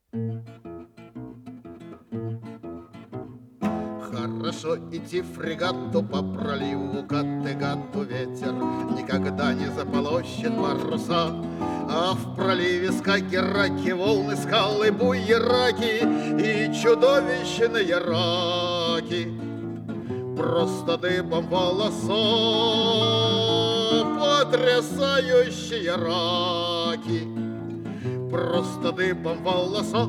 Хорошо идти фрегату по проливу Каттегату, ветер никогда не заполощет паруса, а в проливе скаки-раки, волны, скалы, буераки и чудовищные раки. Просто дыбом волоса потрясающие раки, просто дыбом волоса.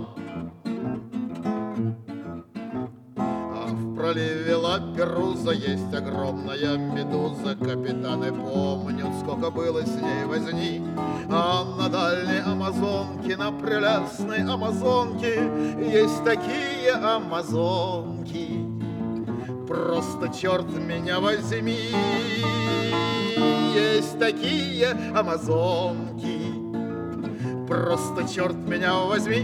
В проливе Ла-Перуза есть огромная медуза. Капитаны помнят, сколько было с ней возни. А на дальней Амазонке, на прелестной Амазонке есть такие амазонки. Просто черт меня возьми, есть такие амазонки. Просто черт меня возьми.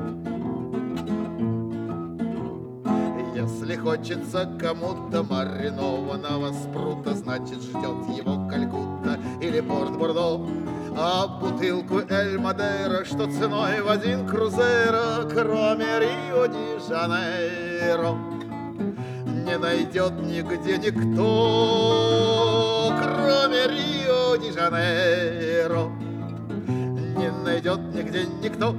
Если хочется кому-то маринованного спрута, значит, ждет его Калькутта или Порт-Бордо. А бутылку Эль-Мадейра, что ценой в 1 крузейро, кроме Рио-де-Жанейро, не найдет нигде никто, кроме Рио-де-Жанейро, не найдет нигде никто.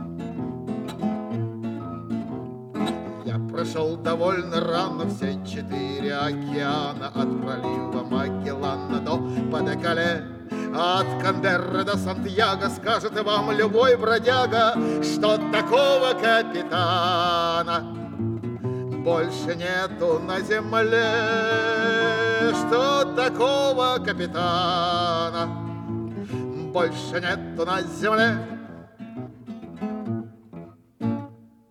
Прошел довольно рано все 4 океана, от пролива Магеллана до Паде-Кале, от Кандеры до Сантьяго. Скажет вам любой бродяга, что такого капитана больше нету на земле, что такого капитана больше нету на земле.